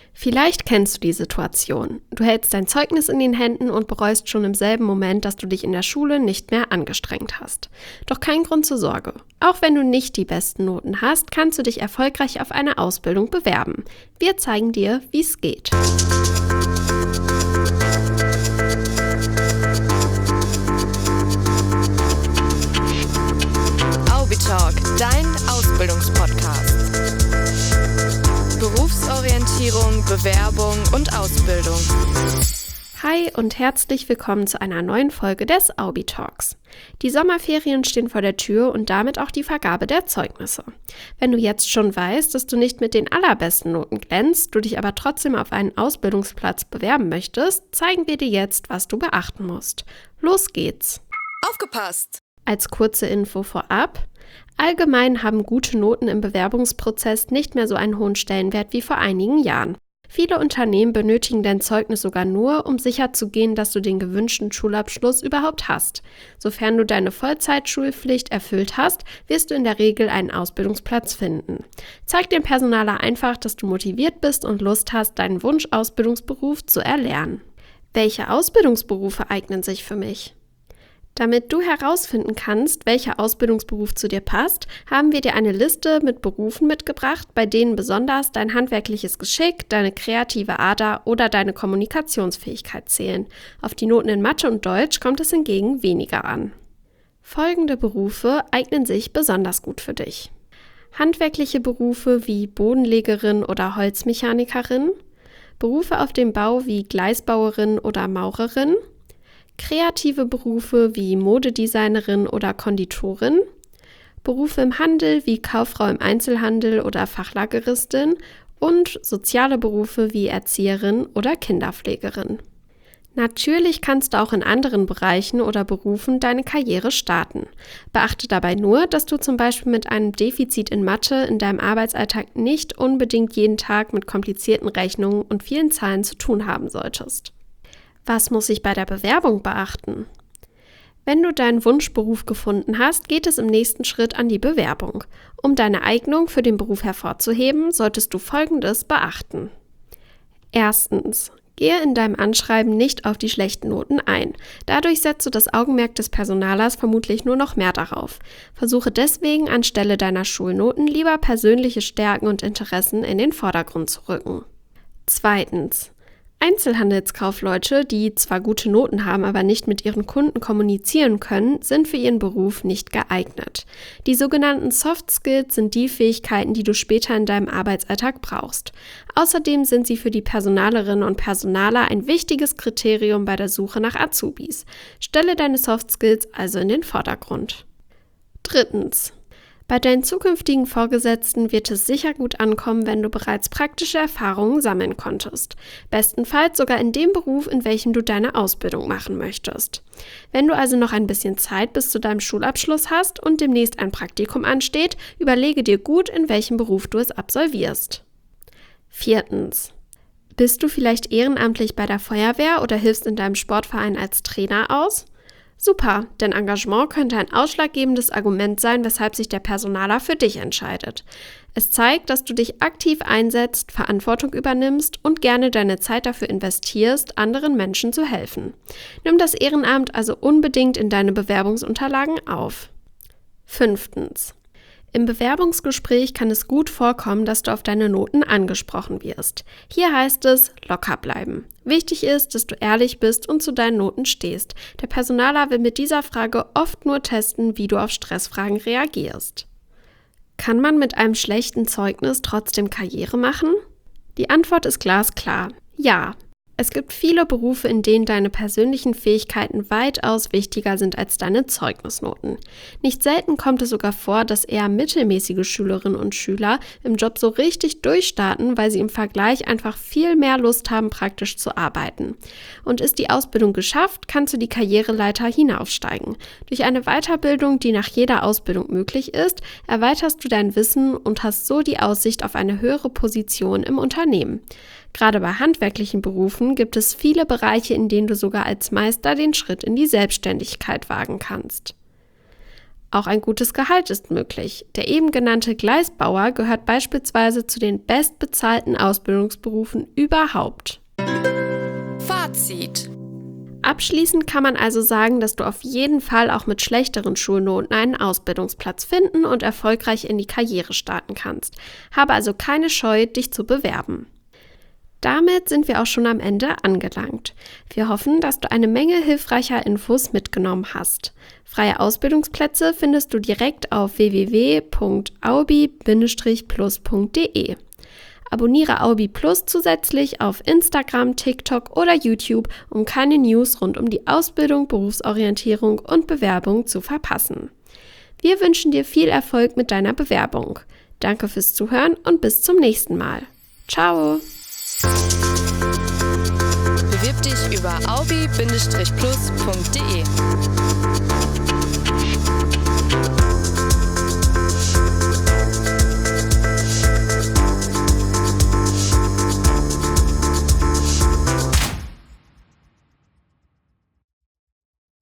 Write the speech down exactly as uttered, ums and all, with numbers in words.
Vielleicht kennst du die Situation. Du hältst dein Zeugnis in den Händen und bereust schon im selben Moment, dass du dich in der Schule nicht mehr angestrengt hast. Doch kein Grund zur Sorge. Auch wenn du nicht die besten Noten hast, kannst du dich erfolgreich auf eine Ausbildung bewerben. Wir zeigen dir, wie es geht. Aubitalk, dein Ausbildungspodcast. Berufsorientierung, Bewerbung und Ausbildung. Hi und herzlich willkommen zu einer neuen Folge des Aubitalks. Die Sommerferien stehen vor der Tür und damit auch die Vergabe der Zeugnisse. Wenn du jetzt schon weißt, dass du nicht mit den allerbesten Noten glänzt, du dich aber trotzdem auf einen Ausbildungsplatz bewerben möchtest, zeigen wir dir jetzt, was du beachten musst. Los geht's! Aufgepasst! Als kurze Info vorab: Allgemein haben gute Noten im Bewerbungsprozess nicht mehr so einen hohen Stellenwert wie vor einigen Jahren. Viele Unternehmen benötigen dein Zeugnis sogar nur, um sicherzugehen, dass du den gewünschten Schulabschluss überhaupt hast. Sofern du deine Vollzeitschulpflicht erfüllt hast, wirst du in der Regel einen Ausbildungsplatz finden. Zeig dem Personaler einfach, dass du motiviert bist und Lust hast, deinen Wunsch-Ausbildungsberuf zu erlernen. Welche Ausbildungsberufe eignen sich für mich? Damit du herausfinden kannst, welcher Ausbildungsberuf zu dir passt, haben wir dir eine Liste mit Berufen mitgebracht, bei denen besonders dein handwerkliches Geschick, deine kreative Ader oder deine Kommunikationsfähigkeit zählen. Auf die Noten in Mathe und Deutsch kommt es hingegen weniger an. Folgende Berufe eignen sich besonders gut für dich: handwerkliche Berufe wie Bodenlegerin oder Holzmechanikerin, Berufe auf dem Bau wie Gleisbauerin oder Maurerin, kreative Berufe wie Modedesignerin oder Konditorin, Berufe im Handel wie Kauffrau im Einzelhandel oder Fachlageristin und soziale Berufe wie Erzieherin oder Kinderpflegerin. Natürlich kannst du auch in anderen Bereichen oder Berufen deine Karriere starten. Beachte dabei nur, dass du zum Beispiel mit einem Defizit in Mathe in deinem Arbeitsalltag nicht unbedingt jeden Tag mit komplizierten Rechnungen und vielen Zahlen zu tun haben solltest. Was muss ich bei der Bewerbung beachten? Wenn du deinen Wunschberuf gefunden hast, geht es im nächsten Schritt an die Bewerbung. Um deine Eignung für den Beruf hervorzuheben, solltest du Folgendes beachten. Erstens: Gehe in deinem Anschreiben nicht auf die schlechten Noten ein. Dadurch setzt du das Augenmerk des Personalers vermutlich nur noch mehr darauf. Versuche deswegen anstelle deiner Schulnoten lieber persönliche Stärken und Interessen in den Vordergrund zu rücken. Zweitens: Einzelhandelskaufleute, die zwar gute Noten haben, aber nicht mit ihren Kunden kommunizieren können, sind für ihren Beruf nicht geeignet. Die sogenannten Soft Skills sind die Fähigkeiten, die du später in deinem Arbeitsalltag brauchst. Außerdem sind sie für die Personalerinnen und Personaler ein wichtiges Kriterium bei der Suche nach Azubis. Stelle deine Soft Skills also in den Vordergrund. Drittens: Bei deinen zukünftigen Vorgesetzten wird es sicher gut ankommen, wenn du bereits praktische Erfahrungen sammeln konntest. Bestenfalls sogar in dem Beruf, in welchem du deine Ausbildung machen möchtest. Wenn du also noch ein bisschen Zeit bis zu deinem Schulabschluss hast und demnächst ein Praktikum ansteht, überlege dir gut, in welchem Beruf du es absolvierst. Viertens: Bist du vielleicht ehrenamtlich bei der Feuerwehr oder hilfst in deinem Sportverein als Trainer aus? Super, denn Engagement könnte ein ausschlaggebendes Argument sein, weshalb sich der Personaler für dich entscheidet. Es zeigt, dass du dich aktiv einsetzt, Verantwortung übernimmst und gerne deine Zeit dafür investierst, anderen Menschen zu helfen. Nimm das Ehrenamt also unbedingt in deine Bewerbungsunterlagen auf. Fünftens: Im Bewerbungsgespräch kann es gut vorkommen, dass du auf deine Noten angesprochen wirst. Hier heißt es, locker bleiben. Wichtig ist, dass du ehrlich bist und zu deinen Noten stehst. Der Personaler will mit dieser Frage oft nur testen, wie du auf Stressfragen reagierst. Kann man mit einem schlechten Zeugnis trotzdem Karriere machen? Die Antwort ist glasklar: Ja. Es gibt viele Berufe, in denen deine persönlichen Fähigkeiten weitaus wichtiger sind als deine Zeugnisnoten. Nicht selten kommt es sogar vor, dass eher mittelmäßige Schülerinnen und Schüler im Job so richtig durchstarten, weil sie im Vergleich einfach viel mehr Lust haben, praktisch zu arbeiten. Und ist die Ausbildung geschafft, kannst du die Karriereleiter hinaufsteigen. Durch eine Weiterbildung, die nach jeder Ausbildung möglich ist, erweiterst du dein Wissen und hast so die Aussicht auf eine höhere Position im Unternehmen. Gerade bei handwerklichen Berufen gibt es viele Bereiche, in denen du sogar als Meister den Schritt in die Selbstständigkeit wagen kannst. Auch ein gutes Gehalt ist möglich. Der eben genannte Gleisbauer gehört beispielsweise zu den bestbezahlten Ausbildungsberufen überhaupt. Fazit. Abschließend kann man also sagen, dass du auf jeden Fall auch mit schlechteren Schulnoten einen Ausbildungsplatz finden und erfolgreich in die Karriere starten kannst. Habe also keine Scheu, dich zu bewerben. Damit sind wir auch schon am Ende angelangt. Wir hoffen, dass du eine Menge hilfreicher Infos mitgenommen hast. Freie Ausbildungsplätze findest du direkt auf w w w punkt aubi Bindestrich plus punkt d e. Abonniere Aubi Plus zusätzlich auf Instagram, TikTok oder YouTube, um keine News rund um die Ausbildung, Berufsorientierung und Bewerbung zu verpassen. Wir wünschen dir viel Erfolg mit deiner Bewerbung. Danke fürs Zuhören und bis zum nächsten Mal. Ciao! Bewirb dich über aubi Bindestrich plus punkt d e.